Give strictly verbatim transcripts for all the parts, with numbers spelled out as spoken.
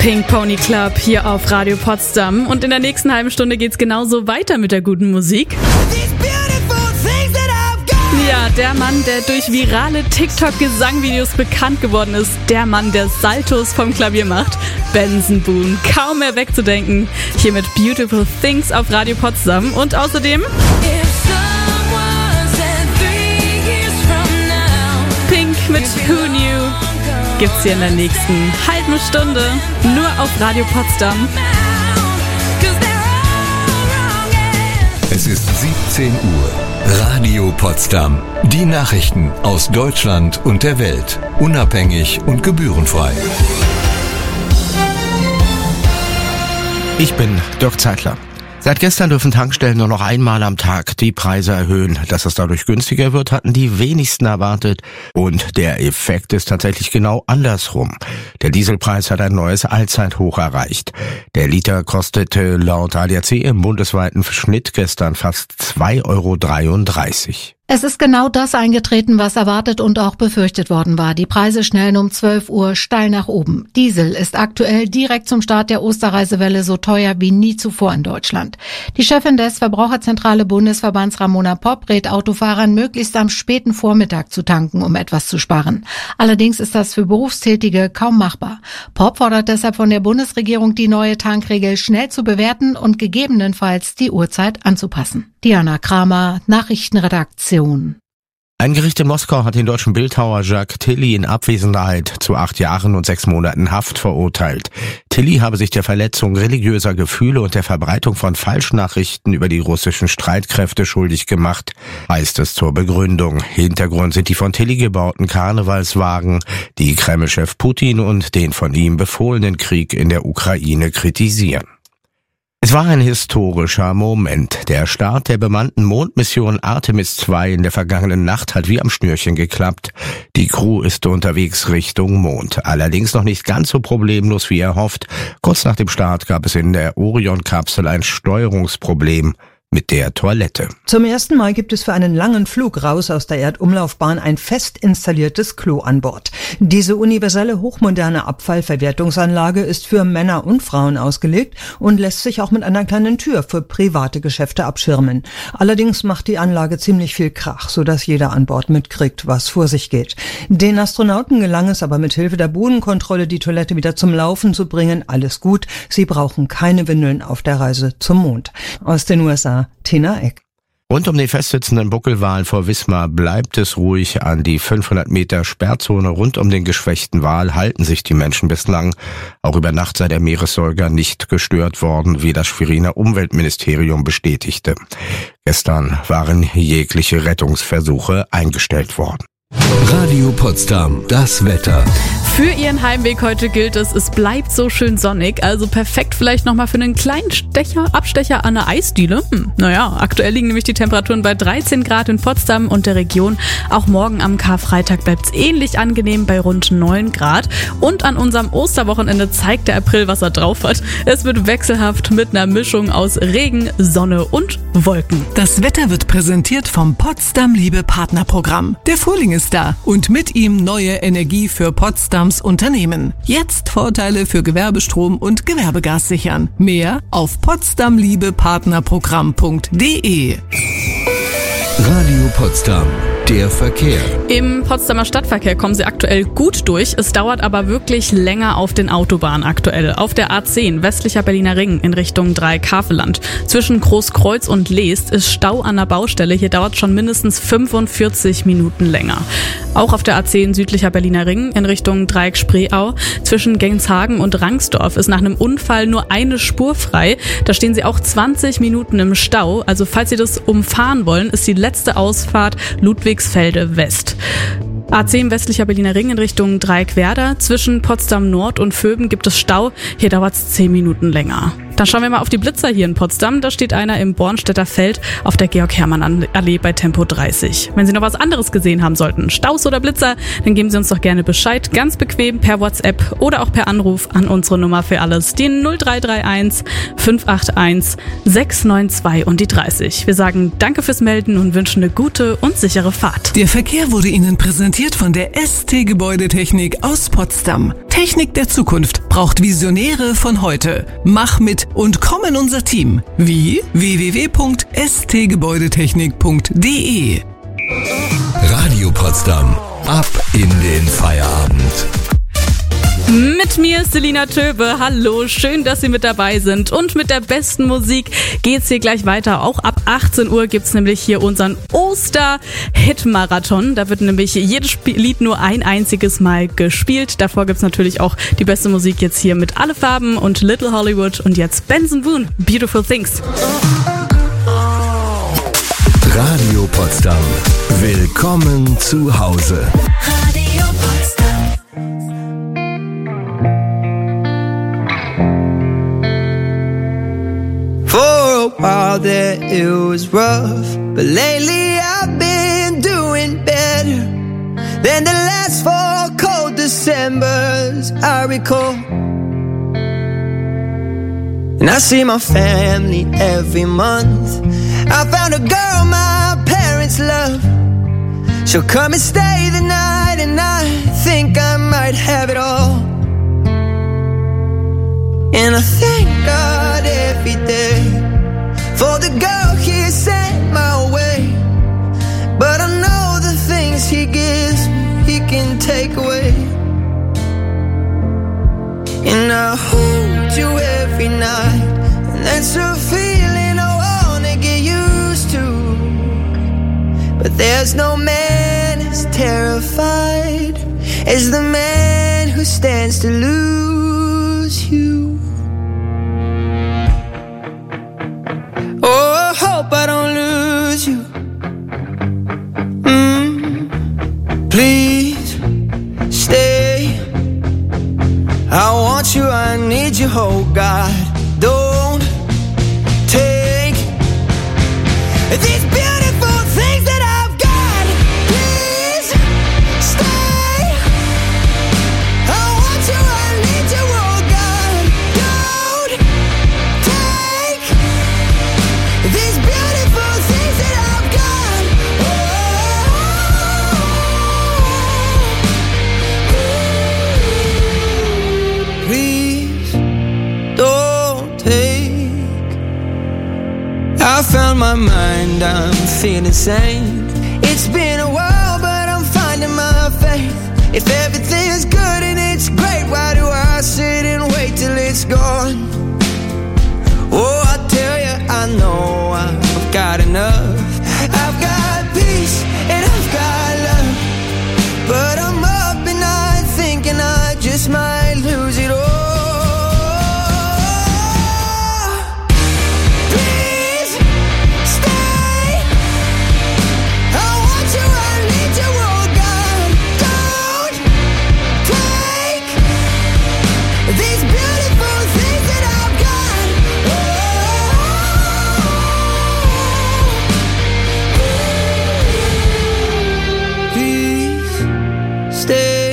Pink Pony Club hier auf Radio Potsdam. Und in der nächsten halben Stunde geht's genauso weiter mit der guten Musik. Ja, der Mann, der durch virale TikTok-Gesangvideos bekannt geworden ist. Der Mann, der Saltos vom Klavier macht. Benson Boone, kaum mehr wegzudenken. Hier mit Beautiful Things auf Radio Potsdam. Und außerdem Pink mit Who Knew gibt's hier in der nächsten halben Stunde. Nur auf Radio Potsdam. Es ist siebzehn Uhr. Radio Potsdam. Die Nachrichten aus Deutschland und der Welt. Unabhängig und gebührenfrei. Ich bin Dirk Zeitler. Seit gestern dürfen Tankstellen nur noch einmal am Tag die Preise erhöhen. Dass es dadurch günstiger wird, hatten die wenigsten erwartet. Und der Effekt ist tatsächlich genau andersrum. Der Dieselpreis hat ein neues Allzeithoch erreicht. Der Liter kostete laut A D A C im bundesweiten Schnitt gestern fast zwei Euro dreiunddreißig. Es ist genau das eingetreten, was erwartet und auch befürchtet worden war. Die Preise schnellen um zwölf Uhr steil nach oben. Diesel ist aktuell direkt zum Start der Osterreisewelle so teuer wie nie zuvor in Deutschland. Die Chefin des Verbraucherzentrale Bundesverbands Ramona Popp rät Autofahrern, möglichst am späten Vormittag zu tanken, um etwas zu sparen. Allerdings ist das für Berufstätige kaum machbar. Popp fordert deshalb von der Bundesregierung, die neue Tankregel schnell zu bewerten und gegebenenfalls die Uhrzeit anzupassen. Diana Kramer, Nachrichtenredaktion. Ein Gericht in Moskau hat den deutschen Bildhauer Jacques Tilly in Abwesenheit zu acht Jahren und sechs Monaten Haft verurteilt. Tilly habe sich der Verletzung religiöser Gefühle und der Verbreitung von Falschnachrichten über die russischen Streitkräfte schuldig gemacht, heißt es zur Begründung. Hintergrund sind die von Tilly gebauten Karnevalswagen, die Kreml-Chef Putin und den von ihm befohlenen Krieg in der Ukraine kritisieren. Es war ein historischer Moment. Der Start der bemannten Mondmission Artemis zwei in der vergangenen Nacht hat wie am Schnürchen geklappt. Die Crew ist unterwegs Richtung Mond. Allerdings noch nicht ganz so problemlos wie erhofft. Kurz nach dem Start gab es in der Orion-Kapsel ein Steuerungsproblem mit der Toilette. Zum ersten Mal gibt es für einen langen Flug raus aus der Erdumlaufbahn ein fest installiertes Klo an Bord. Diese universelle hochmoderne Abfallverwertungsanlage ist für Männer und Frauen ausgelegt und lässt sich auch mit einer kleinen Tür für private Geschäfte abschirmen. Allerdings macht die Anlage ziemlich viel Krach, sodass jeder an Bord mitkriegt, was vor sich geht. Den Astronauten gelang es aber mit Hilfe der Bodenkontrolle, die Toilette wieder zum Laufen zu bringen. Alles gut, sie brauchen keine Windeln auf der Reise zum Mond. Aus den U S A Tina Eck. Rund um den festsitzenden Buckelwal vor Wismar bleibt es ruhig. An die fünfhundert Meter Sperrzone rund um den geschwächten Wal halten sich die Menschen bislang. Auch über Nacht sei der Meeressäuger nicht gestört worden, wie das Schweriner Umweltministerium bestätigte. Gestern waren jegliche Rettungsversuche eingestellt worden. Radio Potsdam, das Wetter. Für Ihren Heimweg heute gilt es, es bleibt so schön sonnig, also perfekt vielleicht nochmal für einen kleinen Stecher, Abstecher an eine Eisdiele. Hm, naja, aktuell liegen nämlich die Temperaturen bei dreizehn Grad in Potsdam und der Region. Auch morgen am Karfreitag bleibt es ähnlich angenehm bei rund neun Grad. Und an unserem Osterwochenende zeigt der April, was er drauf hat. Es wird wechselhaft mit einer Mischung aus Regen, Sonne und Wolken. Das Wetter wird präsentiert vom Potsdam Liebe Partnerprogramm. Der Frühling ist da und mit ihm neue Energie für Potsdams Unternehmen. Jetzt Vorteile für Gewerbestrom und Gewerbegas sichern. Mehr auf potsdamliebepartnerprogramm punkt de. Radio Potsdam, der Verkehr. Im Potsdamer Stadtverkehr kommen Sie aktuell gut durch. Es dauert aber wirklich länger auf den Autobahnen aktuell. Auf der A zehn, westlicher Berliner Ring in Richtung Dreieck-Havelland. Zwischen Großkreuz und Leest ist Stau an der Baustelle. Hier dauert schon mindestens fünfundvierzig Minuten länger. Auch auf der A zehn, südlicher Berliner Ring in Richtung Dreieck-Spreeau. Zwischen Genshagen und Rangsdorf ist nach einem Unfall nur eine Spur frei. Da stehen Sie auch zwanzig Minuten im Stau. Also falls Sie das umfahren wollen, ist die letzte Ausfahrt Ludwigsfelde West. A zehn westlicher Berliner Ring in Richtung Dreieck-Werder. Zwischen Potsdam Nord und Vöben gibt es Stau. Hier dauert es zehn Minuten länger. Dann schauen wir mal auf die Blitzer hier in Potsdam. Da steht einer im Bornstädter Feld auf der Georg-Hermann-Allee bei Tempo dreißig. Wenn Sie noch was anderes gesehen haben sollten, Staus oder Blitzer, dann geben Sie uns doch gerne Bescheid. Ganz bequem per WhatsApp oder auch per Anruf an unsere Nummer für alles. Die null drei drei eins fünf acht eins sechs neun zwei und die dreißig. Wir sagen danke fürs Melden und wünschen eine gute und sichere Fahrt. Der Verkehr wurde Ihnen präsentiert von der S T Gebäudetechnik aus Potsdam. Technik der Zukunft braucht Visionäre von heute. Mach mit und komm in unser Team. Wie? w w w punkt s t gebäudetechnik punkt d e. Radio Potsdam. Ab in den Feierabend. Mit mir ist Selina Töbe. Hallo, schön, dass Sie mit dabei sind. Und mit der besten Musik geht's hier gleich weiter. Auch ab achtzehn Uhr gibt's nämlich hier unseren Oster-Hit-Marathon. Da wird nämlich jedes Sp- Lied nur ein einziges Mal gespielt. Davor gibt's natürlich auch die beste Musik jetzt hier mit Alle Farben und Little Hollywood. Und jetzt Benson Boone, Beautiful Things. Radio Potsdam. Willkommen zu Hause. Radio Potsdam. For a while there it was rough, but lately I've been doing better than the last four cold Decembers I recall. And I see my family every month. I found a girl my parents love. She'll come and stay the night, and I think I might have it all. And I thank God every day for the girl He sent my way. But I know the things He gives me, He can take away. And I hold you every night, and that's a feeling I wanna get used to. But there's no man as terrified as the man who stands to lose you. Oh, I hope I don't lose you. Mm, please stay. I want you, I need you, oh God. Don't take these beautiful things that I've got. Please stay. I want you, I need you, oh God. Don't take these beautiful things that I've got. Oh, please don't take. I found my mind, I'm feeling sane. It's been a while, but I'm finding my faith. If everything's good and it's great, why do I sit and wait till it's gone? Oh, I tell you, I know I've got enough. I've got peace and I've got love, but I'm up at night thinking I just might lose it all. Please stay. I want you, I need you, oh God. Don't take these beautiful things that I've got. Please stay.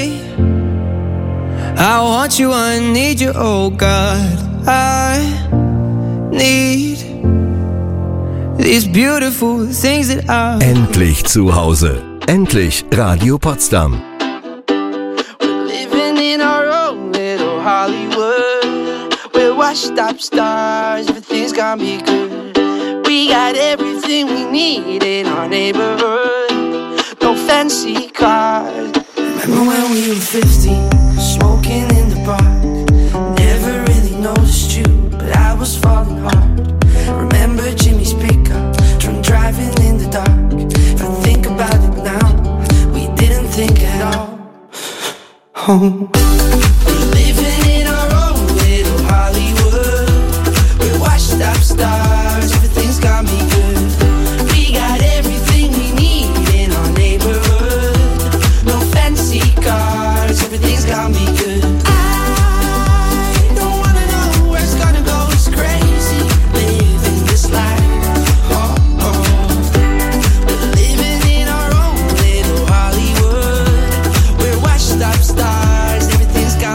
I want you, I need you, oh God. I need these beautiful things that I. Endlich zu Hause. Endlich Radio Potsdam. We're living in our own little Hollywood. We're washed up stars, everything's gonna be good. We got everything we need in our neighborhood. No fancy cars. Remember when we were fifteen, smoking in the park. Never really noticed you, but I was falling hard. Remember Jimmy's pickup, drunk driving in the dark. If I think about it now, we didn't think at all. Oh. We're living in our own little Hollywood. We're washed up stars, everything's got me good. We got everything we need in our neighborhood. No fancy cars, everything's got me good. I don't wanna know where it's gonna go, it's crazy living this life. Oh, oh. We're living in our own little Hollywood. We're washed up stars, everything's got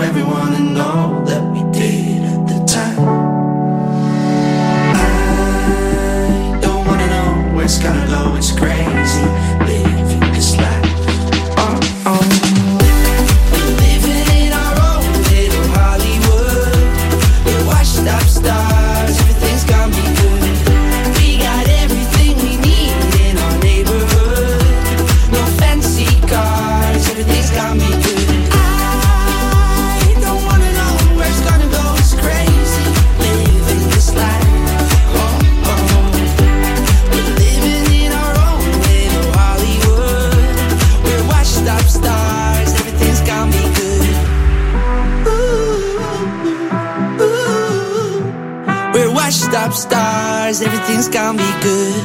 everyone to know that we did at the time. I don't wanna know where it's gonna go, it's crazy living this life. Oh, oh. We're living in our own little Hollywood. We're washed up stars, everything's gonna be good. We got everything we need in our neighborhood. No fancy cars, everything's gonna be good. Washed up stars, everything's gonna be good.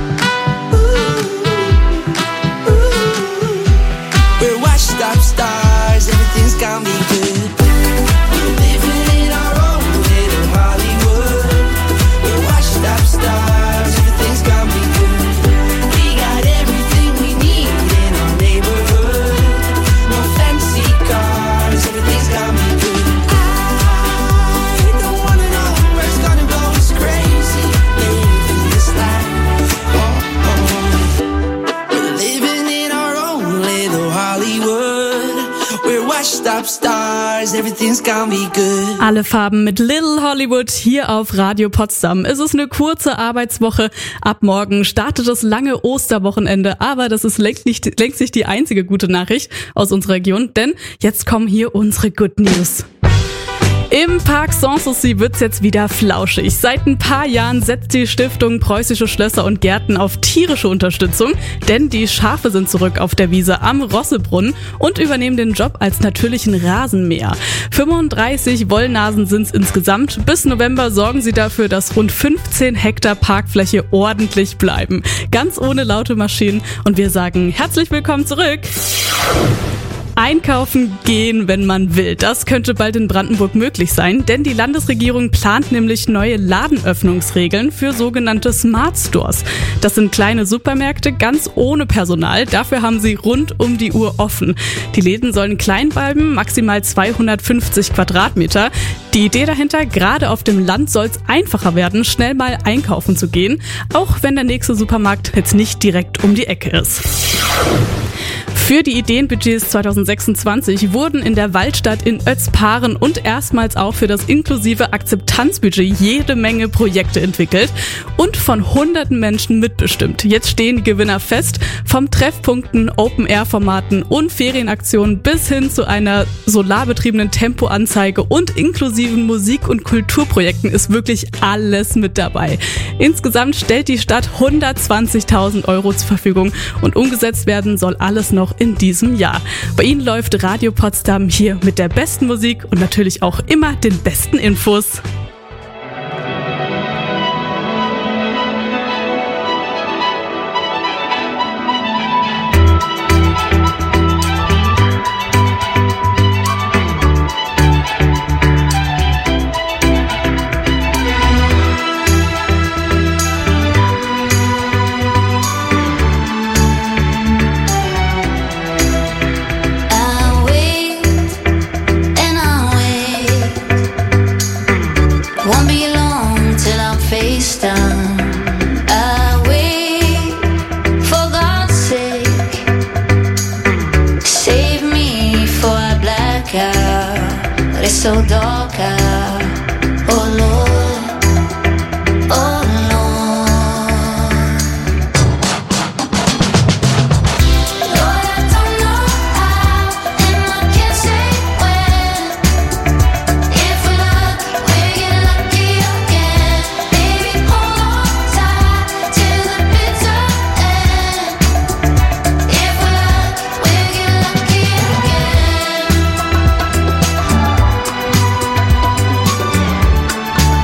Ooh, ooh. We're washed up stars, everything's gonna be good. We're living in our own little Hollywood. We're washed up stars, everything's gonna be good. We got everything we need in our neighborhood. No fancy cars, everything's gonna be good. Stop stars, everything's gonna be good. Alle Farben mit Little Hollywood hier auf Radio Potsdam. Es ist eine kurze Arbeitswoche. Ab morgen startet das lange Osterwochenende. Aber das ist längst nicht, längst nicht die einzige gute Nachricht aus unserer Region. Denn jetzt kommen hier unsere Good News. Im Park Sanssouci wird's jetzt wieder flauschig. Seit ein paar Jahren setzt die Stiftung Preußische Schlösser und Gärten auf tierische Unterstützung, denn die Schafe sind zurück auf der Wiese am Rossebrunnen und übernehmen den Job als natürlichen Rasenmäher. fünfunddreißig Wollnasen sind's insgesamt. Bis November sorgen sie dafür, dass rund fünfzehn Hektar Parkfläche ordentlich bleiben. Ganz ohne laute Maschinen. Und wir sagen herzlich willkommen zurück. Einkaufen gehen, wenn man will. Das könnte bald in Brandenburg möglich sein, denn die Landesregierung plant nämlich neue Ladenöffnungsregeln für sogenannte Smart Stores. Das sind kleine Supermärkte ganz ohne Personal. Dafür haben sie rund um die Uhr offen. Die Läden sollen klein bleiben, maximal zweihundertfünfzig Quadratmeter. Die Idee dahinter, gerade auf dem Land soll es einfacher werden, schnell mal einkaufen zu gehen, auch wenn der nächste Supermarkt jetzt nicht direkt um die Ecke ist. Für die Ideenbudgets zweitausendsechsundzwanzig wurden in der Waldstadt in Ötzparen und erstmals auch für das inklusive Akzeptanzbudget jede Menge Projekte entwickelt und von hunderten Menschen mitbestimmt. Jetzt stehen die Gewinner fest, vom Treffpunkten, Open-Air-Formaten und Ferienaktionen bis hin zu einer solarbetriebenen Tempoanzeige und inklusiven Musik- und Kulturprojekten ist wirklich alles mit dabei. Insgesamt stellt die Stadt hundertzwanzigtausend Euro zur Verfügung und umgesetzt werden soll alles noch in diesem Jahr. Bei Ihnen läuft Radio Potsdam hier mit der besten Musik und natürlich auch immer den besten Infos. It's so dark out. Oh Lord, oh Lord. Lord, I don't know how, and I can't say when. If we're lucky, we'll get lucky again. Baby, hold on tight till the bitter end. If we're lucky, we'll get lucky again.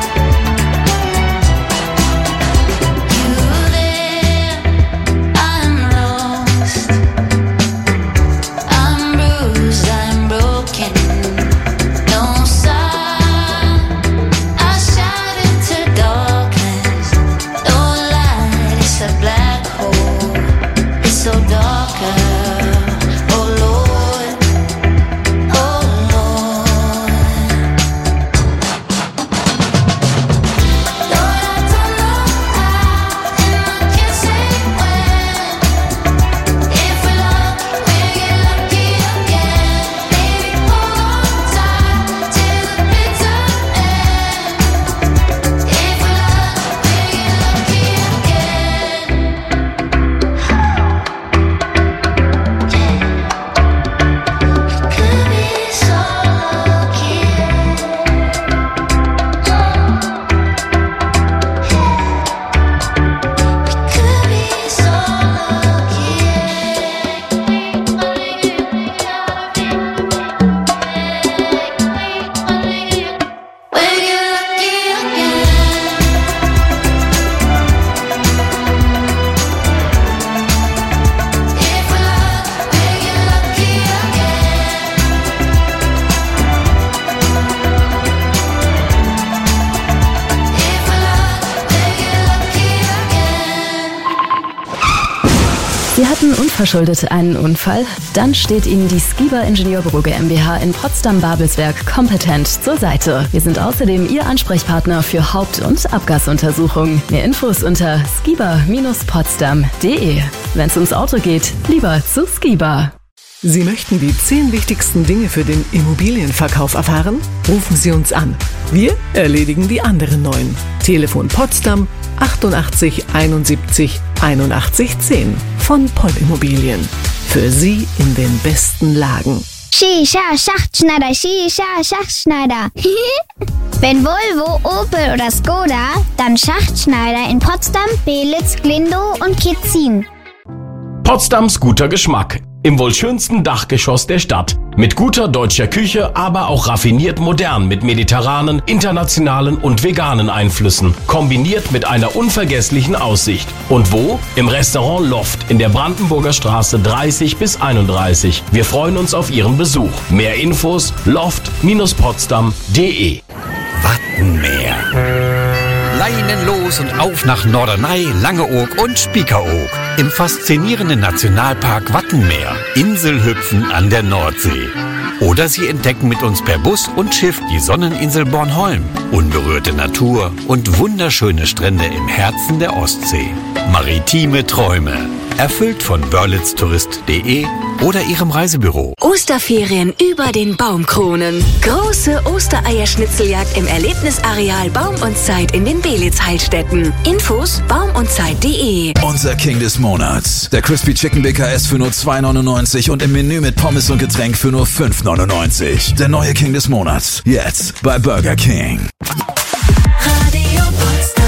selbstverschuldet einen Unfall? Dann steht Ihnen die Skiba Ingenieurbüro GmbH in Potsdam-Babelsberg kompetent zur Seite. Wir sind außerdem Ihr Ansprechpartner für Haupt- und Abgasuntersuchungen. Mehr Infos unter skiba Bindestrich potsdam punkt de. Wenn es ums Auto geht, lieber zu Skiba. Sie möchten die zehn wichtigsten Dinge für den Immobilienverkauf erfahren? Rufen Sie uns an. Wir erledigen die anderen neun. Telefon Potsdam achtundachtzig einundsiebzig einundachtzig zehn von Poll Immobilien. Für Sie in den besten Lagen. Shisha Schachtschneider, Shisha Schachtschneider. Wenn Volvo, Opel oder Skoda, dann Schachtschneider in Potsdam, Belitz, Glindow und Kitzin. Potsdams guter Geschmack. Im wohl schönsten Dachgeschoss der Stadt. Mit guter deutscher Küche, aber auch raffiniert modern mit mediterranen, internationalen und veganen Einflüssen. Kombiniert mit einer unvergesslichen Aussicht. Und wo? Im Restaurant Loft in der Brandenburger Straße dreißig bis einunddreißig. Wir freuen uns auf Ihren Besuch. Mehr Infos loft Bindestrich potsdam punkt de. Wattenmeer. Leinen los und auf nach Norderney, Langeoog und Spiekeroog. Im faszinierenden Nationalpark Wattenmeer. Inselhüpfen an der Nordsee. Oder Sie entdecken mit uns per Bus und Schiff die Sonneninsel Bornholm. Unberührte Natur und wunderschöne Strände im Herzen der Ostsee. Maritime Träume. Erfüllt von Wörlitz Tourist punkt de oder Ihrem Reisebüro. Osterferien über den Baumkronen. Große Ostereierschnitzeljagd im Erlebnisareal Baum und Zeit in den Belitz-Heilstätten. Infos baum und zeit punkt de. Unser King des Monats. Der Crispy Chicken B K S für nur zwei neunundneunzig und im Menü mit Pommes und Getränk für nur fünf neunundneunzig. Der neue King des Monats. Jetzt bei Burger King. Radio Potsdam.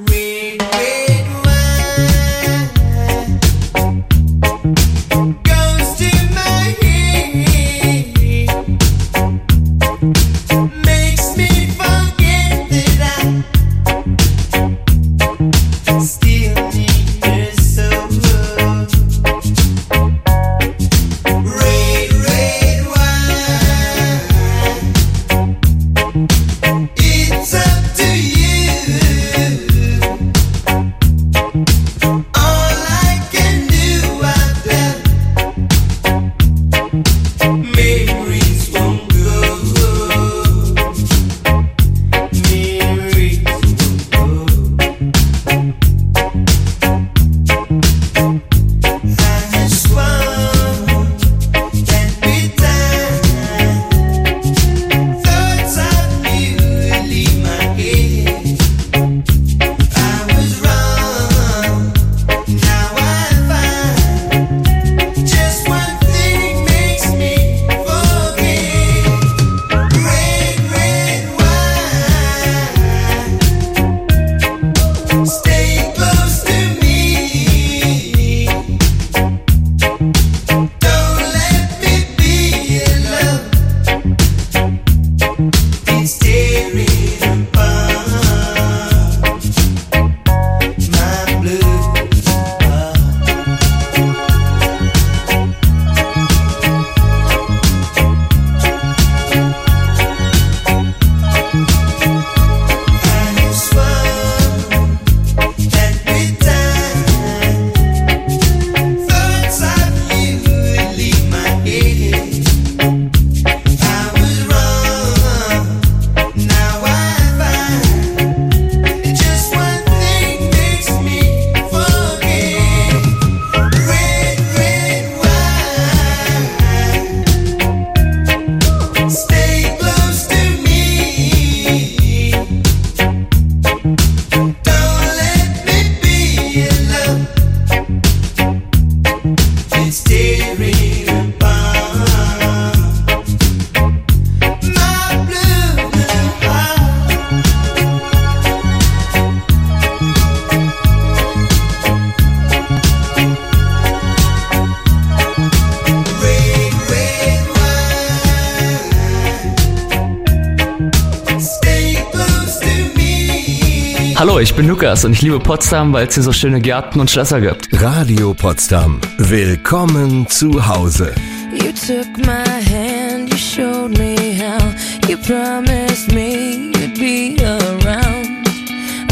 Hallo, ich bin Lukas und ich liebe Potsdam, weil es hier so schöne Gärten und Schlösser gibt. Radio Potsdam. Willkommen zu Hause. You took my hand, you showed me how. You promised me you'd be around.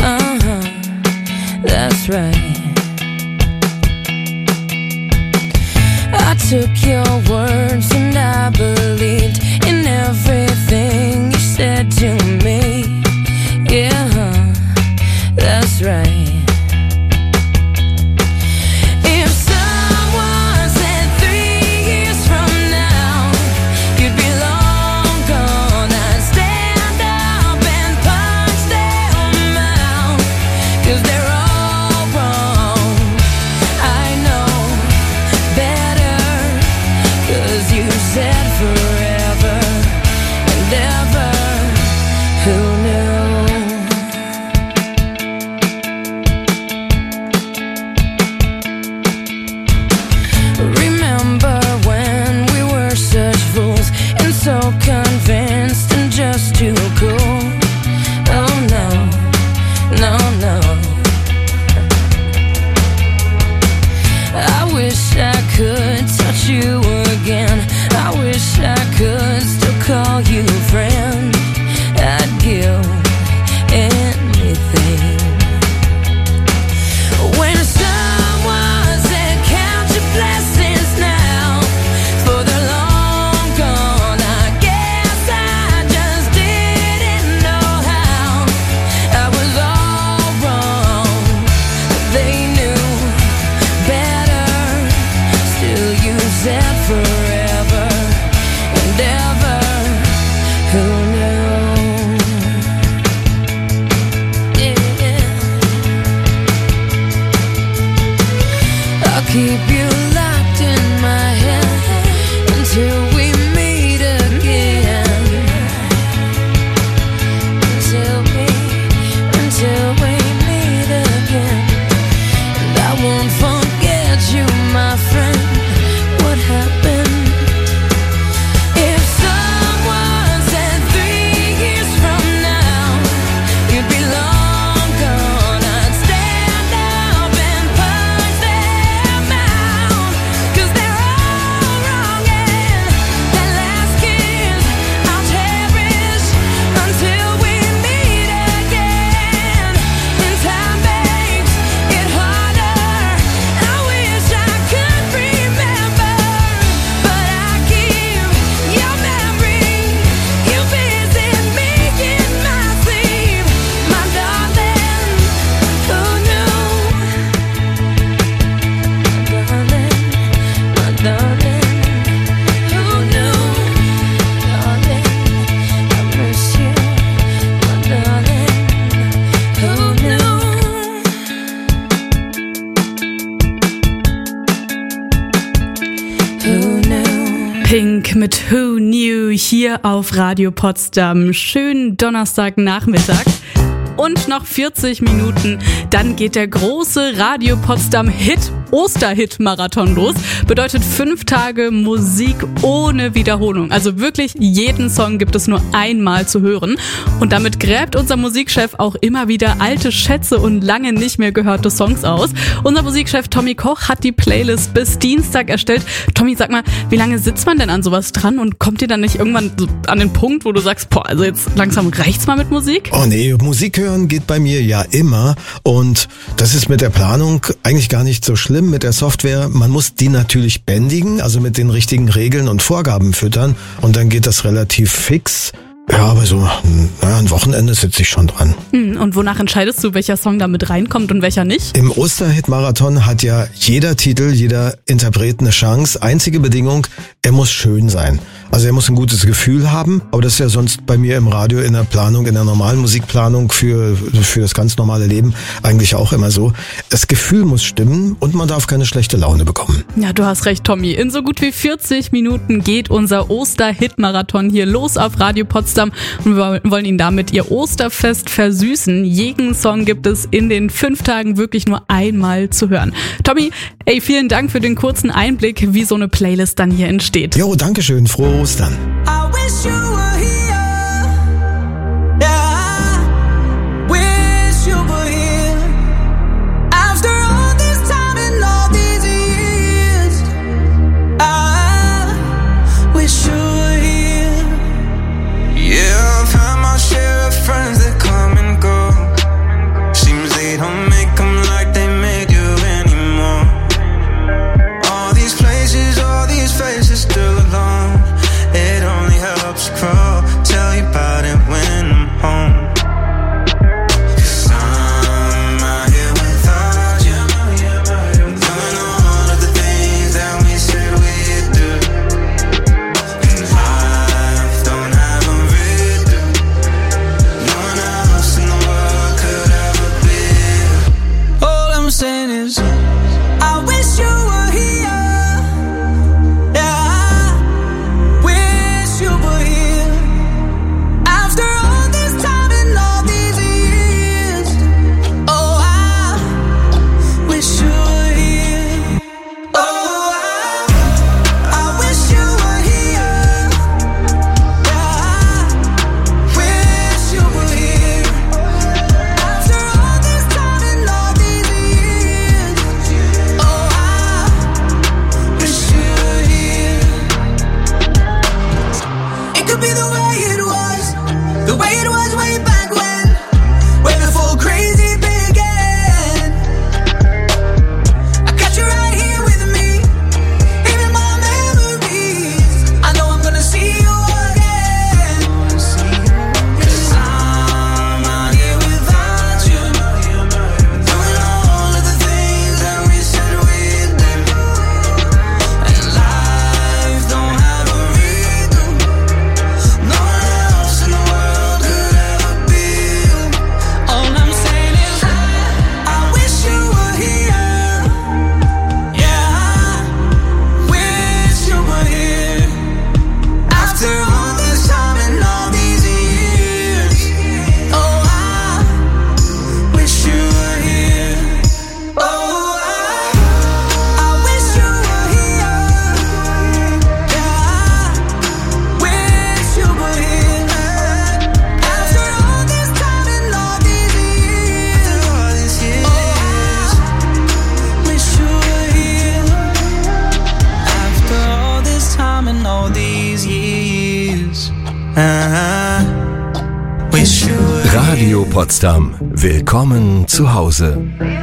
Uh-huh, that's right. I took your words and I believed in everything you said to me. Yeah, that's right. If someone said three years from now you'd be long gone, I'd stand up and punch them out, 'cause they're all wrong. I know better, 'cause you said forever and ever. Who knew? Remember when we were such fools and so convinced and just too cool? Oh no, no, no. I wish I could touch you again. I wish I could still call you friend. I'd give anything. When someone said count your blessings now, for the long gone, I guess I just didn't know how. I was all wrong. They knew better. Still you said forever and ever. Who knew? Yeah. I'll keep you locked in my head until we meet again. Until we, until we meet again. And I won't forget you, my friend. What happened? If someone said three years from now you'd be long gone, I'd stand up and punch them out, 'cause they're all wrong. And that last kiss I'll cherish until we meet again. And time makes it harder. I wish I could remember, but I keep your memory. You visit me in my sleep, my darling. Who knew? My darling, my darling. Who knew? Darling, I miss you, my darling. Who knew? Who knew? Pink mit Who Knew hier auf Radio Potsdam. Schönen Donnerstagnachmittag. Und noch vierzig Minuten, dann geht der große Radio Potsdam Hit Osterhit-Marathon los. Bedeutet fünf Tage Musik ohne Wiederholung. Also wirklich jeden Song gibt es nur einmal zu hören. Und damit gräbt unser Musikchef auch immer wieder alte Schätze und lange nicht mehr gehörte Songs aus. Unser Musikchef Tommy Koch hat die Playlist bis Dienstag erstellt. Tommy, sag mal, wie lange sitzt man denn an sowas dran und kommt ihr dann nicht irgendwann so an den Punkt, wo du sagst, boah, also jetzt langsam reicht's mal mit Musik? Oh nee, Musik hören geht bei mir ja immer und das ist mit der Planung eigentlich gar nicht so schlimm. Mit der Software, man muss die natürlich bändigen, also mit den richtigen Regeln und Vorgaben füttern und dann geht das relativ fix. Ja, aber so naja, ein Wochenende sitze ich schon dran. Und wonach entscheidest du, welcher Song da mit reinkommt und welcher nicht? Im Osterhit-Marathon hat ja jeder Titel, jeder Interpret eine Chance. Einzige Bedingung, er muss schön sein. Also er muss ein gutes Gefühl haben, aber das ist ja sonst bei mir im Radio in der Planung, in der normalen Musikplanung für, für das ganz normale Leben eigentlich auch immer so. Das Gefühl muss stimmen und man darf keine schlechte Laune bekommen. Ja, du hast recht, Tommy. In so gut wie vierzig Minuten geht unser Osterhit-Marathon hier los auf Radio Potsdam und wir wollen Ihnen damit Ihr Osterfest versüßen. Jeden Song gibt es in den fünf Tagen wirklich nur einmal zu hören. Tommy, ey, vielen Dank für den kurzen Einblick, wie so eine Playlist dann hier entsteht. Jo, dankeschön. Frohe Ostern. I wish you were here. Yeah, I wish you were here. After all this time and all these years, I wish you were here. Yeah, I've had my share of friends that come and go. Seems they don't make them like they made you anymore. All these places, all Radio Potsdam. Willkommen zu Hause.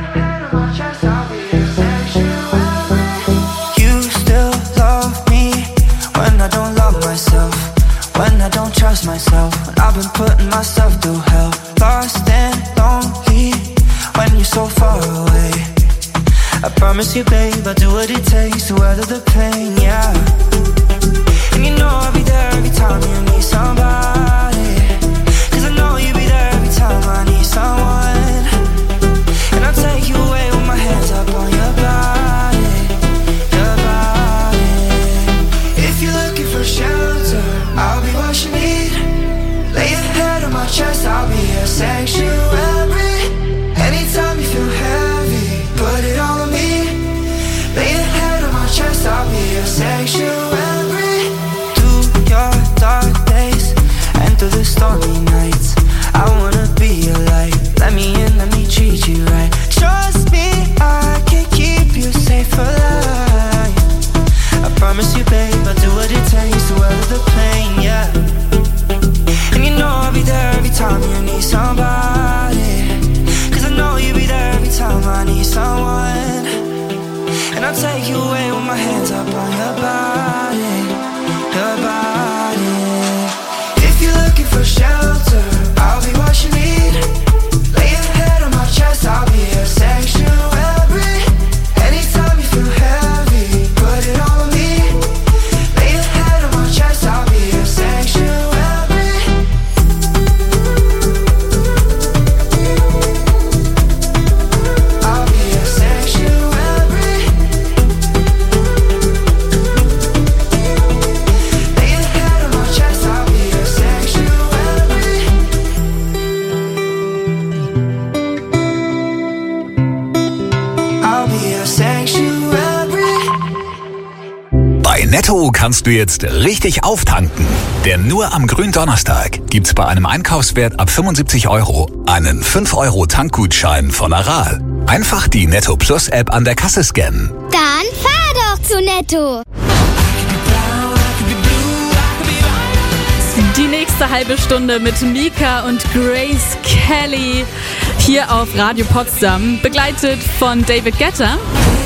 You still love me when I don't love myself, when I don't trust myself, when I've been putting myself through hell. Lost and lonely when you're so far away. I promise you, babe, I'll do what it takes to weather the pain, yeah. And you know I'll be there every time you need somebody, 'cause I know you'll be there every time I need someone. And I'll take you away with my hands up on your body, your body. If you're looking for shelter, I'll be what you need. Lay your head on my chest, I'll be your sanctuary. Anytime you feel heavy, put it all on me. Lay your head on my chest, I'll be your sanctuary. Through your dark days and through the stormy nights, I wanna be your light. Let me in, let me treat you right. Trust me, I can keep you safe for life. I promise you, babe, I'll do what it takes to weather the pain, yeah. And you know I'll be there every time you need somebody, 'cause I know you'll be there every time I need someone. And I'll take you away with my hands up on your body, your body. If you're looking for shelter, I'll be what you need. Lay your head on my chest, I'll be your sanctuary. Anytime you feel heavy, put it all on me. Lay your head on my chest, I'll be your sanctuary. I'll be your sanctuary. Lay your head on my chest, I'll be your sanctuary. I'll be your sanctuary. Bei Netto kannst du jetzt richtig auftanken. Denn nur am Gründonnerstag gibt's bei einem Einkaufswert ab fünfundsiebzig Euro einen fünf Euro Tankgutschein von Aral. Einfach die Netto Plus App an der Kasse scannen. Dann fahr doch zu Netto. Die nächste halbe Stunde mit Mika und Grace Kelly hier auf Radio Potsdam, begleitet von David Guetta.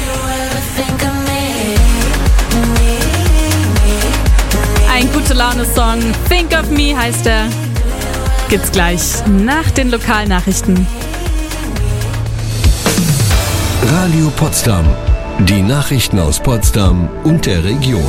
Ein gute Laune-Song, Think of Me heißt er. Gibt's gleich nach den Lokalnachrichten. Radio Potsdam. Die Nachrichten aus Potsdam und der Region.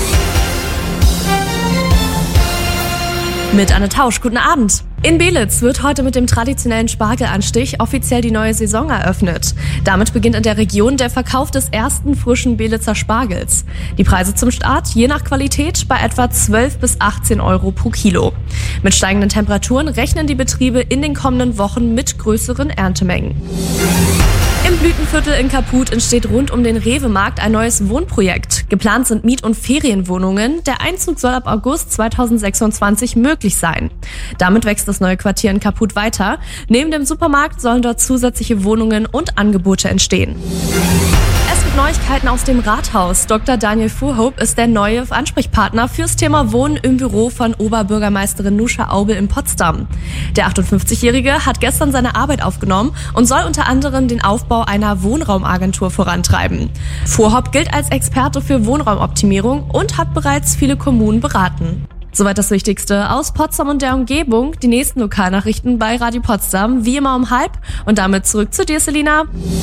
Mit Anne Tausch, guten Abend. In Belitz wird heute mit dem traditionellen Spargelanstich offiziell die neue Saison eröffnet. Damit beginnt in der Region der Verkauf des ersten frischen Belitzer Spargels. Die Preise zum Start, je nach Qualität, bei etwa zwölf bis achtzehn Euro pro Kilo. Mit steigenden Temperaturen rechnen die Betriebe in den kommenden Wochen mit größeren Erntemengen. Im Blütenviertel in Kaput entsteht rund um den Rewe-Markt ein neues Wohnprojekt. Geplant sind Miet- und Ferienwohnungen. Der Einzug soll ab August zweitausendsechsundzwanzig möglich sein. Damit wächst das neue Quartier in Kaput weiter. Neben dem Supermarkt sollen dort zusätzliche Wohnungen und Angebote entstehen. Es gibt Neuigkeiten aus dem Rathaus. Doktor Daniel Fuhrhope ist der neue Ansprechpartner fürs Thema Wohnen im Büro von Oberbürgermeisterin Nuscha Aubel in Potsdam. Der achtundfünfzigjährige hat gestern seine Arbeit aufgenommen und soll unter anderem den Aufbau einer Wohnraumagentur vorantreiben. Fuhrhope gilt als Experte für Wohnraumoptimierung und hat bereits viele Kommunen beraten. Soweit das Wichtigste aus Potsdam und der Umgebung. Die nächsten Lokalnachrichten bei Radio Potsdam, wie immer um halb. Und damit zurück zu dir, Selina.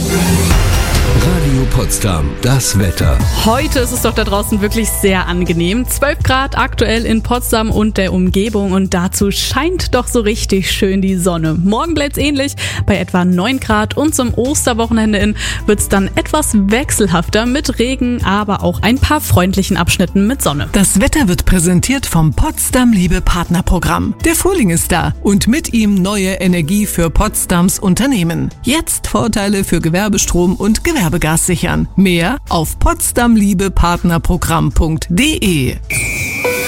Radio Potsdam, das Wetter. Heute ist es doch da draußen wirklich sehr angenehm. zwölf Grad aktuell in Potsdam und der Umgebung und dazu scheint doch so richtig schön die Sonne. Morgen bleibt's ähnlich bei etwa neun Grad und zum Osterwochenende hin wird's dann etwas wechselhafter mit Regen, aber auch ein paar freundlichen Abschnitten mit Sonne. Das Wetter wird präsentiert vom Potsdam Liebe Partnerprogramm. Der Frühling ist da und mit ihm neue Energie für Potsdams Unternehmen. Jetzt Vorteile für Gewerbestrom und Gewerbegas sichern. Mehr auf potsdamliebepartnerprogramm punkt de.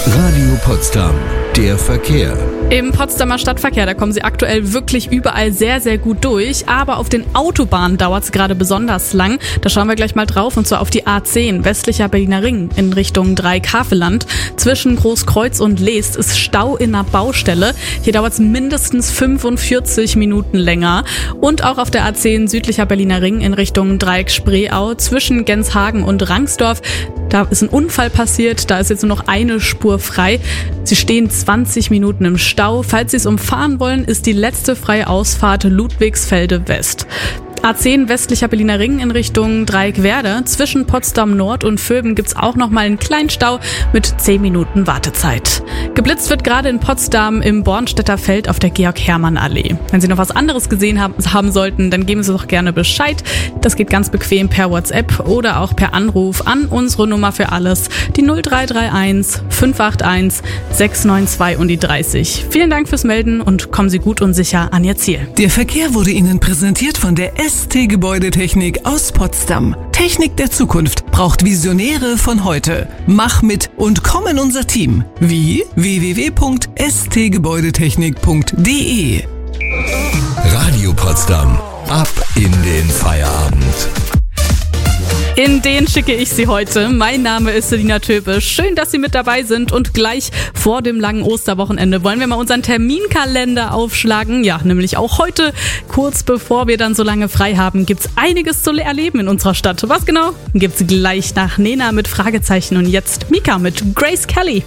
Radio Potsdam. Der Verkehr. Im Potsdamer Stadtverkehr, da kommen Sie aktuell wirklich überall sehr, sehr gut durch. Aber auf den Autobahnen dauert es gerade besonders lang. Da schauen wir gleich mal drauf, und zwar auf die A zehn, westlicher Berliner Ring in Richtung Dreikafeland. Zwischen Großkreuz und Leest ist Stau in einer Baustelle. Hier dauert es mindestens fünfundvierzig Minuten länger. Und auch auf der A zehn, südlicher Berliner Ring in Richtung Dreieck-Spreeau, zwischen Genshagen und Rangsdorf. Da ist ein Unfall passiert, da ist jetzt nur noch eine Spur frei. Sie stehen zwanzig Minuten im Stau. Falls Sie es umfahren wollen, ist die letzte freie Ausfahrt Ludwigsfelde West. A zehn, westlicher Berliner Ring in Richtung Dreieckwerder. Zwischen Potsdam Nord und Vöben gibt's auch noch mal einen kleinen Stau mit zehn Minuten Wartezeit. Geblitzt wird gerade in Potsdam im Bornstedter Feld auf der Georg-Hermann-Allee. Wenn Sie noch was anderes gesehen haben, haben sollten, dann geben Sie doch gerne Bescheid. Das geht ganz bequem per WhatsApp oder auch per Anruf an unsere Nummer für alles, die null drei drei eins fünf acht eins sechs neun zwei und die dreißig. Vielen Dank fürs Melden und kommen Sie gut und sicher an Ihr Ziel. Der Verkehr wurde Ihnen präsentiert von der S T Gebäudetechnik aus Potsdam. Technik der Zukunft braucht Visionäre von heute. Mach mit und komm in unser Team. Wie? w w w punkt s t gebäudetechnik punkt d e. Radio Potsdam. Ab in den Feierabend. In den schicke ich Sie heute. Mein Name ist Selina Töpe. Schön, dass Sie mit dabei sind, und gleich vor dem langen Osterwochenende wollen wir mal unseren Terminkalender aufschlagen. Ja, nämlich auch heute, kurz bevor wir dann so lange frei haben, gibt's einiges zu erleben in unserer Stadt. Was genau? Gibt's gleich nach Nena mit Fragezeichen und jetzt Mika mit Grace Kelly.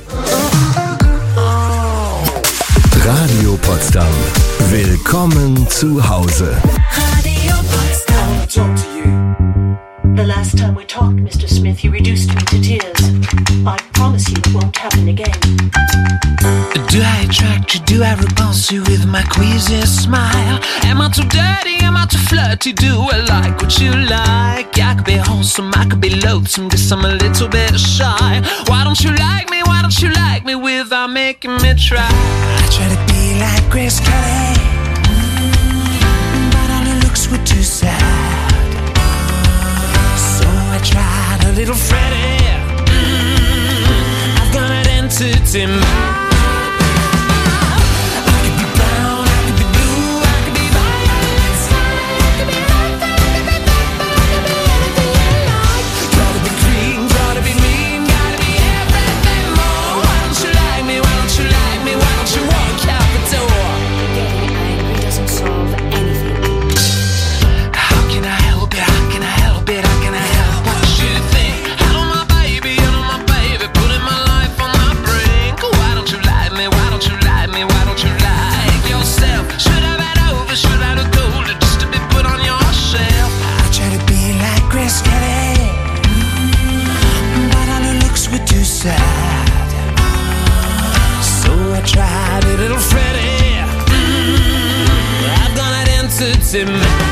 Radio Potsdam. Willkommen zu Hause. Radio Potsdam. The last time we talked, Mister Smith, you reduced me to tears. I promise you it won't happen again. Do I attract you? Do I repulse you with my queasy smile? Am I too dirty? Am I too flirty? Do I like what you like? I could be wholesome, I could be loathsome, guess I'm a little bit shy. Why don't you like me? Why don't you like me without making me try? I try to be like Grace Kelly, mm, but all her looks were too sad. I tried a little Freddie. Mm, I've got an entity mind. I could be brown, I could be blue, I could be violet sky. I could be red, I could be purple, I could be anything you like. Gotta be clean, gotta be mean, gotta be everything more. Why don't you like me? Why don't you like me? Why don't you walk out the door? Getting angry doesn't solve anything. How can I help it? How can I help it? How can I help it? Tried a little Freddie. Mm, I've done it entity man.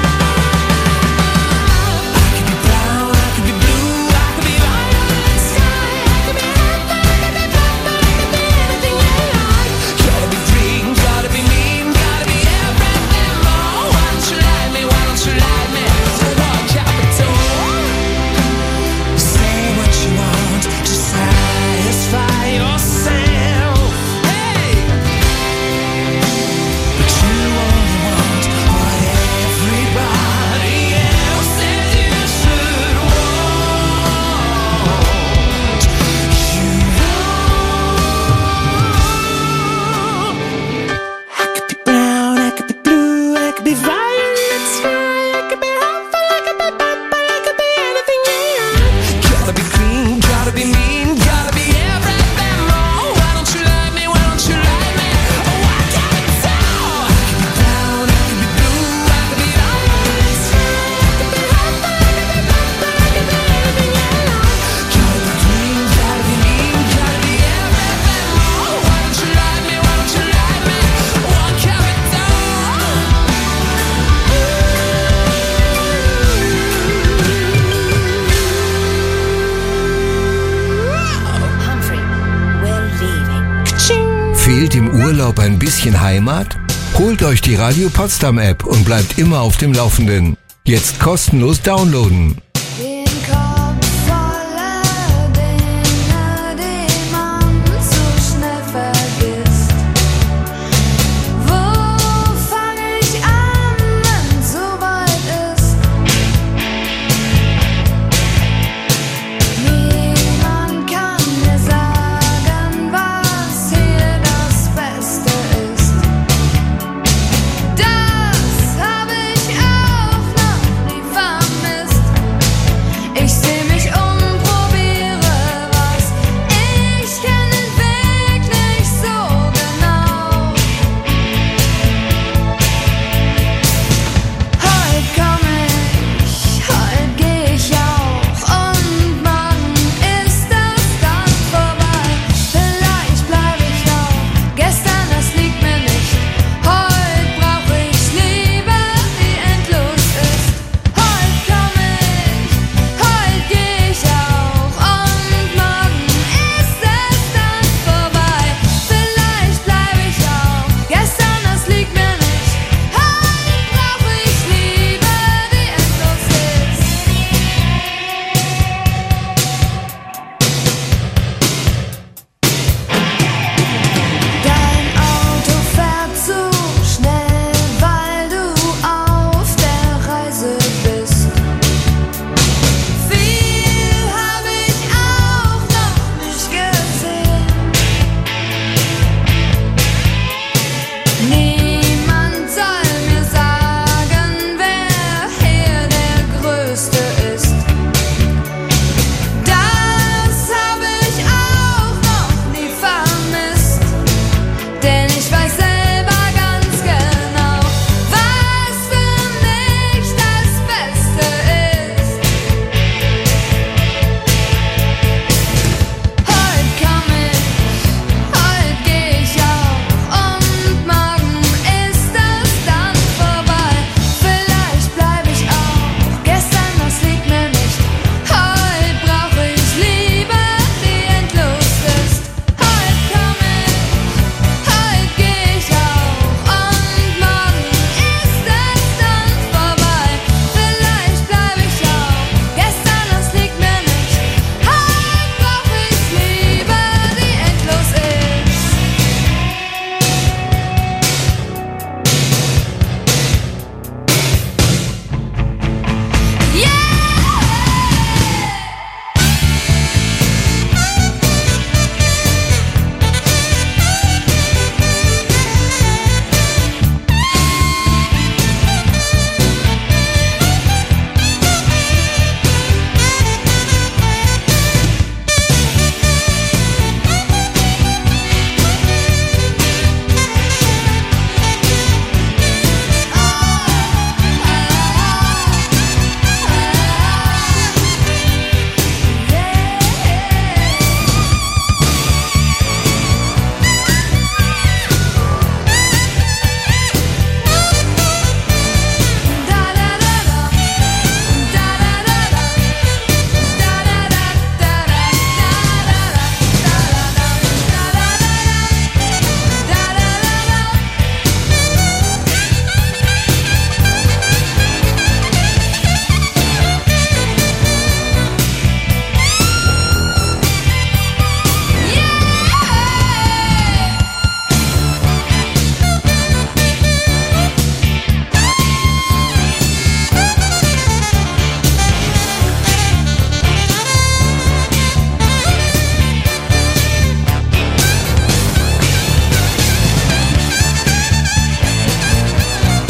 Fehlt im Urlaub ein bisschen Heimat? Holt euch die Radio Potsdam App und bleibt immer auf dem Laufenden. Jetzt kostenlos downloaden. Den Kopf voller Dinge, die man zu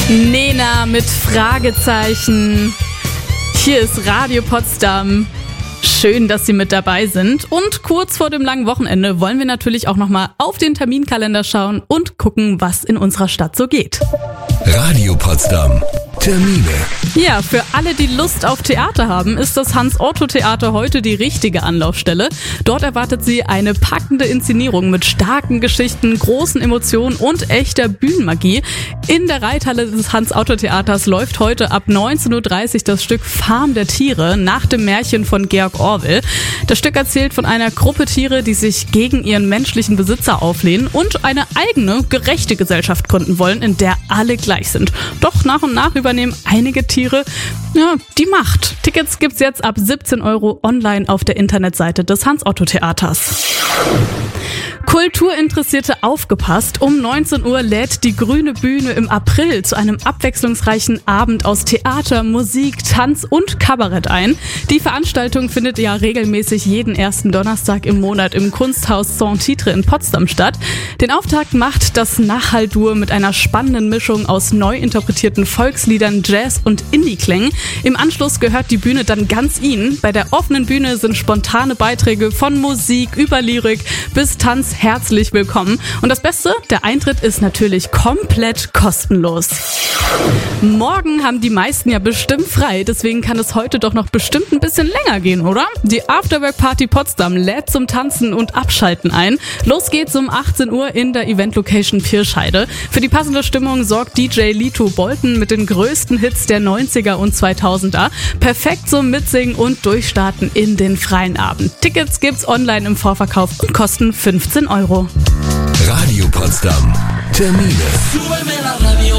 Nena mit Fragezeichen. Hier ist Radio Potsdam. Schön, dass Sie mit dabei sind. Und kurz vor dem langen Wochenende wollen wir natürlich auch nochmal auf den Terminkalender schauen und gucken, was in unserer Stadt so geht. Radio Potsdam. Termine. Ja, für alle, die Lust auf Theater haben, ist das Hans-Otto-Theater heute die richtige Anlaufstelle. Dort erwartet Sie eine packende Inszenierung mit starken Geschichten, großen Emotionen und echter Bühnenmagie. In der Reithalle des Hans-Otto-Theaters läuft heute ab neunzehn Uhr dreißig das Stück Farm der Tiere nach dem Märchen von Georg Orwell. Das Stück erzählt von einer Gruppe Tiere, die sich gegen ihren menschlichen Besitzer auflehnen und eine eigene, gerechte Gesellschaft gründen wollen, in der alle gleich sind. Doch nach und nach übernehmen einige Tiere ja, die Macht. Tickets gibt's jetzt ab siebzehn Euro online auf der Internetseite des Hans-Otto-Theaters. Kulturinteressierte aufgepasst, um neunzehn Uhr lädt die Grüne Bühne im April zu einem abwechslungsreichen Abend aus Theater, Musik, Tanz und Kabarett ein. Die Veranstaltung findet ja regelmäßig jeden ersten Donnerstag im Monat im Kunsthaus Saint-Titre in Potsdam statt. Den Auftakt macht das Nachhall-Duo mit einer spannenden Mischung aus neu interpretierten Volksliedern, Jazz und Indie-Klängen. Im Anschluss gehört die Bühne dann ganz Ihnen. Bei der offenen Bühne sind spontane Beiträge von Musik über Lyrik bis Tanz herzlich willkommen. Und das Beste, der Eintritt ist natürlich komplett kostenlos. Morgen haben die meisten ja bestimmt frei, deswegen kann es heute doch noch bestimmt ein bisschen länger gehen, oder? Die Afterwork Party Potsdam lädt zum Tanzen und Abschalten ein. Los geht's um achtzehn Uhr in der Event-Location Vierscheide. Für die passende Stimmung sorgt D J Lito Bolton mit den größten Hits der neunziger und zweitausender. Perfekt zum Mitsingen und Durchstarten in den freien Abend. Tickets gibt's online im Vorverkauf und kosten fünfzehn Euro. Radio Potsdam. Termine. Súbeme la radio.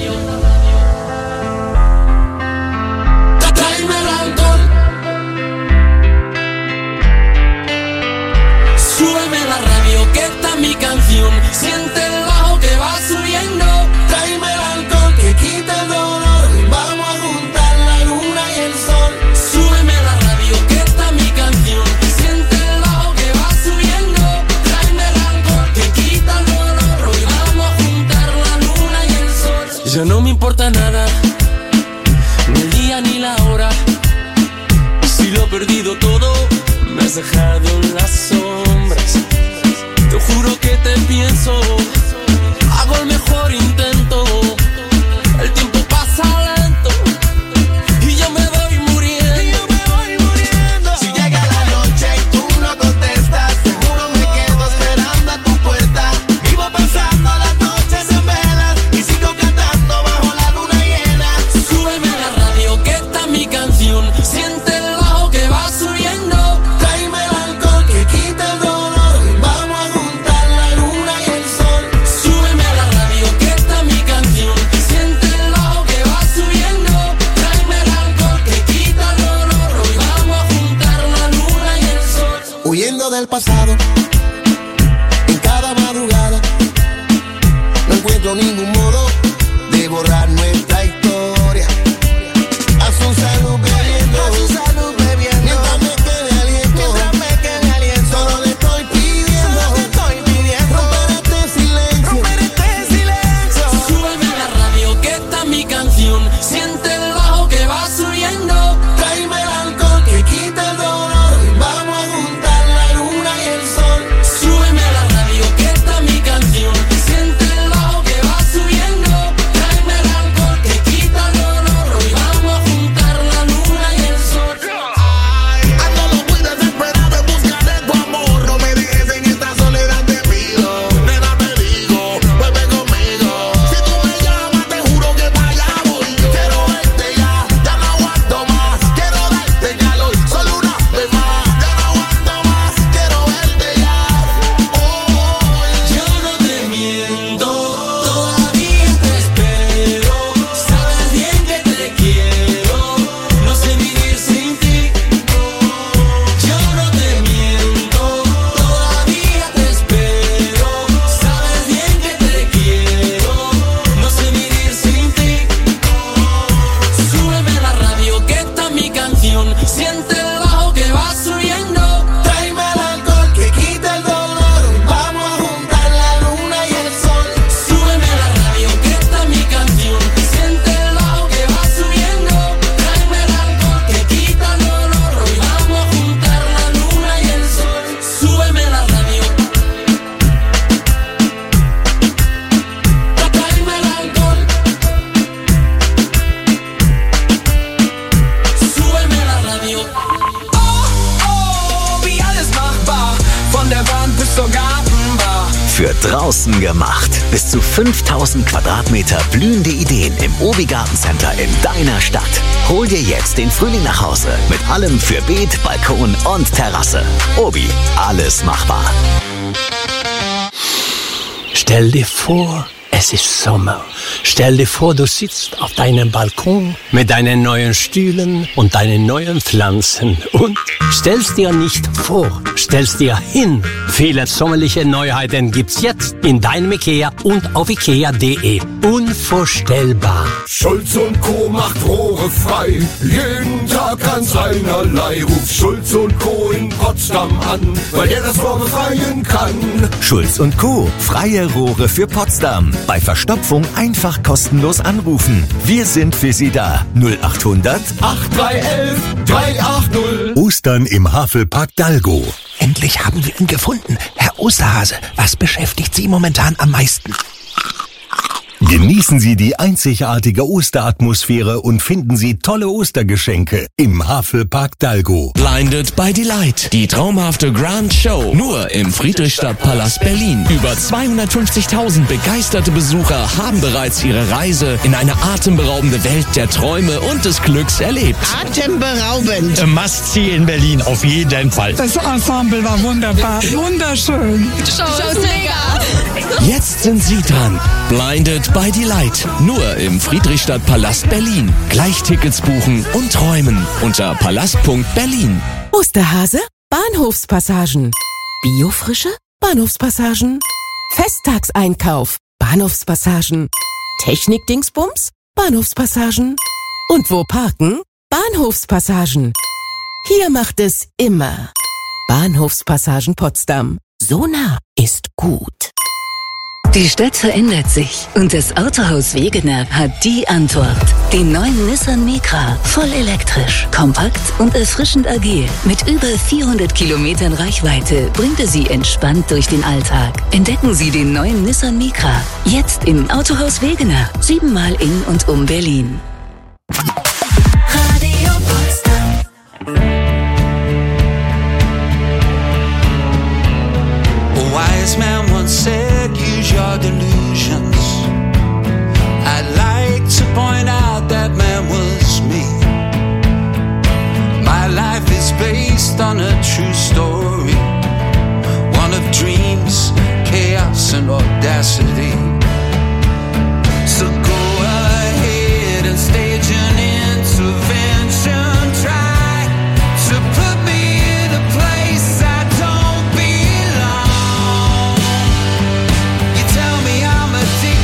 Tráeme el alcohol. Súbeme la radio, que esta es mi canción. Siente el bajo que va subiendo. Tráeme el alcohol que quita el dolor. Vamos a juntar la luna y el sol. Súbeme la radio, que esta es mi canción. Siente el bajo que va subiendo. Tráeme el alcohol que quita el dolor. Hoy vamos a juntar la luna y el sol. Ya no me importa nada, ni el día ni la hora. Si lo he perdido todo, me has dejado en las sombras. Te juro que te pienso, hago el mejor intento. El tiempo pasa lento y yo me voy muriendo. Y yo me voy muriendo. Si llega la noche y tú no contestas, seguro me quedo esperando a tu puerta. Vivo pasando las noches en velas y sigo cantando bajo la luna llena. Súbeme la radio, que esta es mi canción. Siente el bajo que va subiendo. Tráeme el alcohol que quita el dolor. Vamos a juntar la luna y el sol. Súbeme la radio, que esta es mi canción. Siente el bajo que va subiendo. Tráeme el alcohol que quita el dolor. Hoy vamos a juntar la luna y el sol. Huyendo del pasado, en cada madrugada, no encuentro ningún modo de borrar nuestra historia. A su salud bebiendo, a su salud bebiendo, mientras me quede aliento, mientras me quede aliento. Solo le estoy pidiendo, solo te estoy pidiendo, romper este silencio, romper este silencio. Súbeme la radio, que esta es mi canción. Siente el bajo que va subiendo. Tráeme el alcohol que quita el dolor. Vamos a juntar la luna y el sol. Súbeme la radio, que esta es mi canción. Siente el bajo que va subiendo. Tráeme el alcohol que quita draußen gemacht. Bis zu fünftausend Quadratmeter blühende Ideen im Obi Gartencenter in deiner Stadt. Hol dir jetzt den Frühling nach Hause mit allem für Beet, Balkon und Terrasse. Obi, alles machbar. Stell dir vor, es ist Sommer. Stell dir vor, du sitzt auf deinem Balkon mit deinen neuen Stühlen und deinen neuen Pflanzen und stellst dir nicht vor, stellst dir hin. Viele sommerliche Neuheiten gibt's jetzt in deinem Ikea und auf ikea punkt de. Unvorstellbar. Schulz und Co. macht Rohre frei. Jeden Tag ganz einerlei. Ruf Schulz und Co. in Potsdam an, weil der das Rohr befreien kann. Schulz und Co. Freie Rohre für Potsdam. Bei Verstopfung einfach kostenlos anrufen. Wir sind für Sie da. null achthundert acht drei elf drei acht null. Ostern im Havelpark Dalgo. Endlich haben wir ihn gefunden. Herr Osterhase, was beschäftigt Sie momentan am meisten? Genießen Sie die einzigartige Osteratmosphäre und finden Sie tolle Ostergeschenke im Havelpark Dalgo. Blinded by Delight, die traumhafte Grand Show, nur im Friedrichstadtpalast Berlin. Über zweihundertfünfzigtausend begeisterte Besucher haben bereits ihre Reise in eine atemberaubende Welt der Träume und des Glücks erlebt. Atemberaubend. Must-see in Berlin, auf jeden Fall. Das Ensemble war wunderbar, wunderschön. Show ist mega. Jetzt sind Sie dran. Blinded by Delight, nur im Friedrichstadtpalast Berlin. Gleich Tickets buchen und träumen unter palast punkt berlin. Osterhase, Bahnhofspassagen. Biofrische, Bahnhofspassagen. Festtagseinkauf, Bahnhofspassagen. Technikdingsbums, Bahnhofspassagen. Und wo parken? Bahnhofspassagen. Hier macht es immer. Bahnhofspassagen Potsdam. So nah ist gut. Die Stadt verändert sich und das Autohaus Wegener hat die Antwort. Den neuen Nissan Micra, voll elektrisch, kompakt und erfrischend agil. Mit über vierhundert Kilometern Reichweite bringt er Sie entspannt durch den Alltag. Entdecken Sie den neuen Nissan Micra, jetzt im Autohaus Wegener, siebenmal in und um Berlin. Radio Potsdam. A wise man once said, use your delusions. I'd like to point out that man was me. My life is based on a true story, one of dreams, chaos and audacity. So go ahead and stage an intervention. Try to put me in a place I don't belong. You tell me I'm a demon.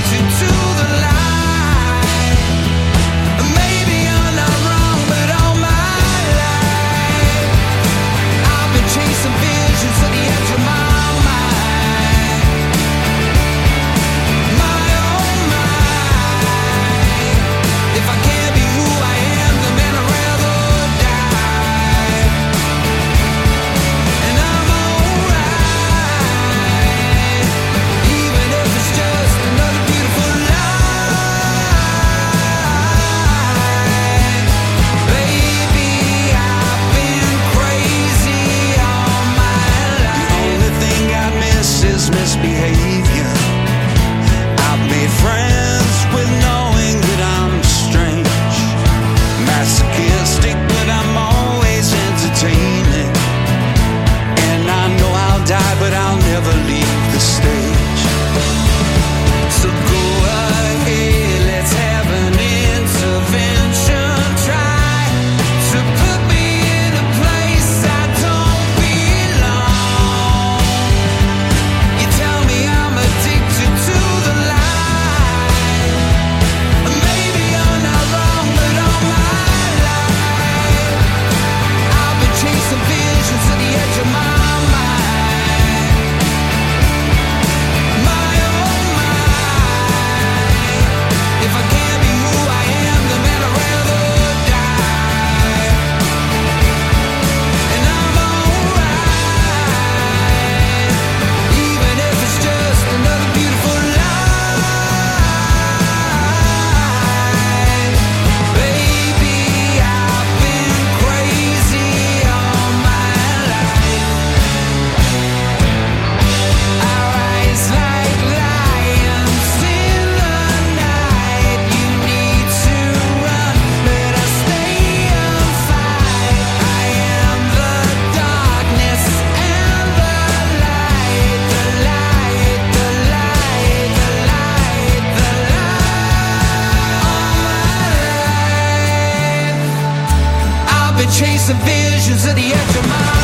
chasing visions at the edge of my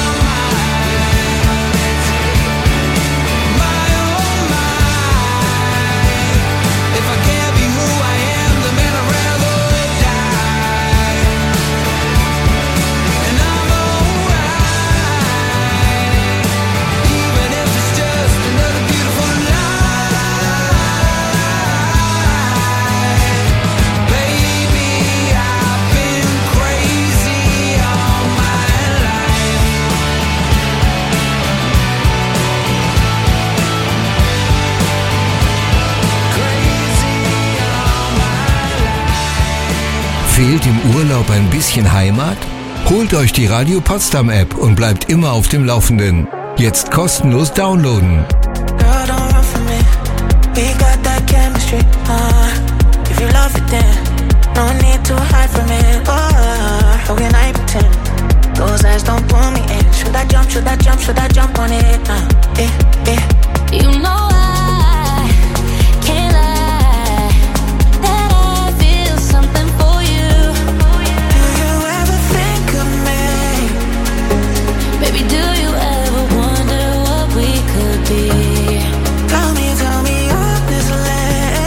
Fehlt im Urlaub ein bisschen Heimat? Holt euch die Radio Potsdam App und bleibt immer auf dem Laufenden. Jetzt kostenlos downloaden. Girl, don't run from me. We got that chemistry. Uh, if you love it, then no need to hide from it. Oh, how can I pretend? Those eyes don't pull me in. Should I jump? Should I jump? Should I jump on it? Uh, eh, eh. You know I can't lie that I feel something for you. Do you ever think of me? Baby, do you ever wonder what we could be? Tell me, tell me honestly.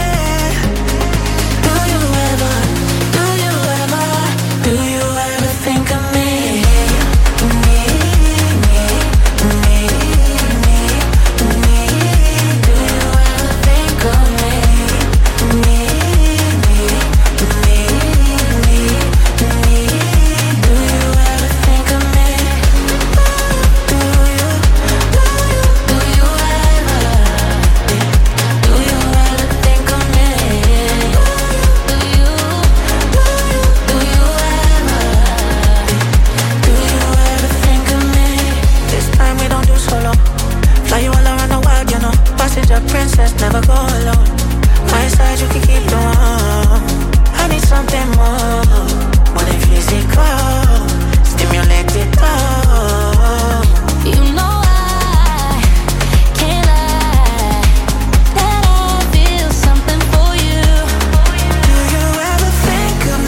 Do you ever, do you ever, do you ever think of me? Me, me, me, me, me. Do you ever think of me? Me, me, me, me, me. Do you ever think of me? Do you, do you, do you ever? Do you ever think of me? Do you, do you, do you ever? Do you ever think of me? This time we don't do solo. Fly you all around the world, you know. Passenger princess, never go alone. My side you can keep the one. I need something more, more than physical. Stimulate it all. You know I can't lie that I feel something for you. Do you ever think of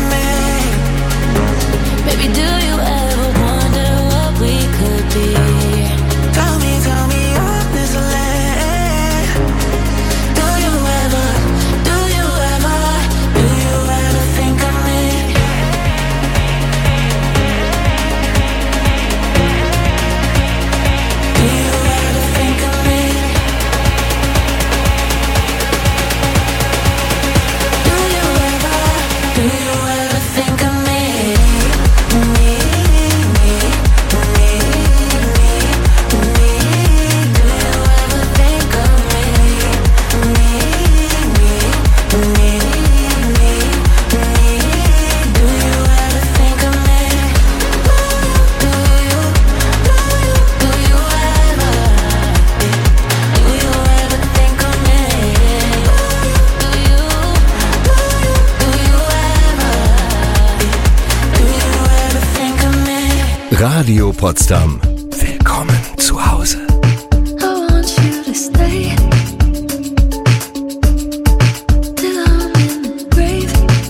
me? Baby, do you ever wonder what we could be? Tell me, tell me honestly. Do you ever, do you ever, do you ever think of me? Do you ever think of me? Do you ever, do you ever think of me? Me, me, me, me, me. Do you ever think of me? Me, me, me, me, me. Do you ever think of me? Do you, do you, do you ever? Do you ever think of me? Do you, do you, do you ever? Do you ever think of me? Radio Potsdam. Willkommen zu Hause. I want you to stay till I'm in the grave,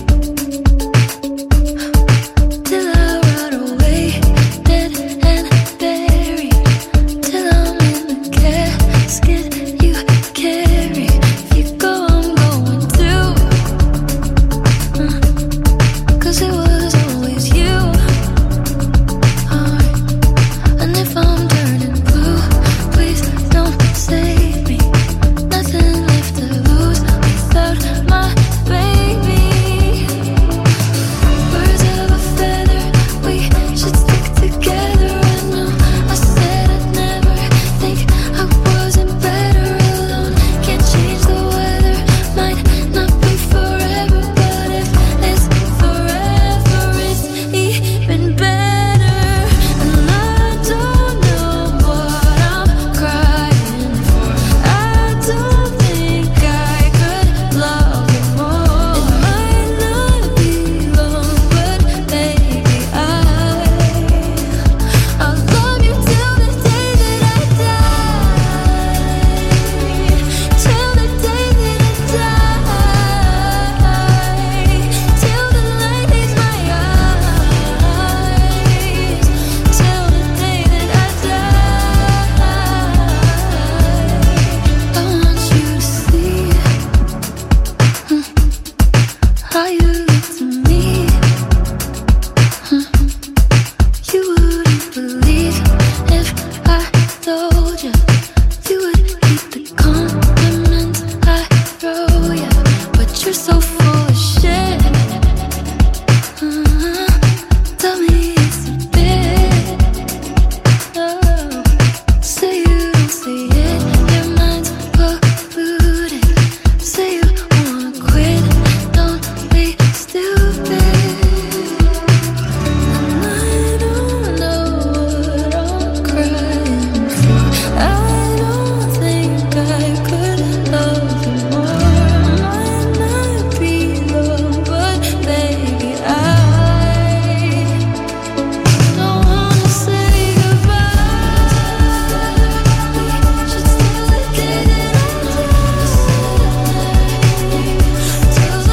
till I rot away, dead and buried, till I'm in the casket you carry. If you go, I'm going through, uh, 'cause it was always you. I never so